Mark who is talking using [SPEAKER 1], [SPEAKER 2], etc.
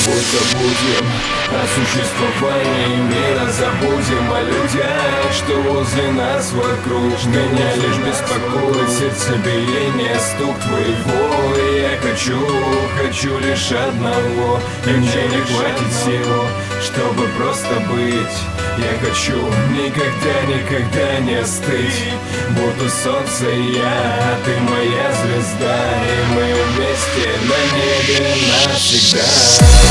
[SPEAKER 1] тобой забудем о существовании мира, забудем о людях, что возле нас вокруг. Меня лишь беспокоит сердцебиение, стук твоего. И я хочу лишь одного, и мне не хватит сил, чтобы просто быть. Я хочу никогда не остыть, будто солнце я, а ты моя звезда, и мы вместе на небе навсегда.